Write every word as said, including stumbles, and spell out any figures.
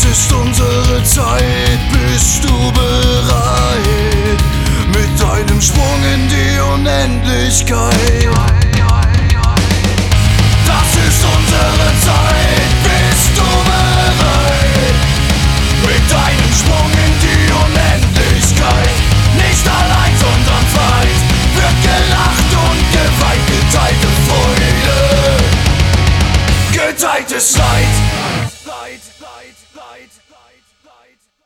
Das ist unsere Zeit, bist du bereit? Mit deinem Sprung in die Unendlichkeit. Das ist unsere Zeit, bist du bereit? Mit deinem Sprung in die Unendlichkeit. Nicht allein, sondern weit, wird gelacht und geweint. Geteilte Freude, geteiltes Leid. Leid, Leid, Leid, Leid, Leid.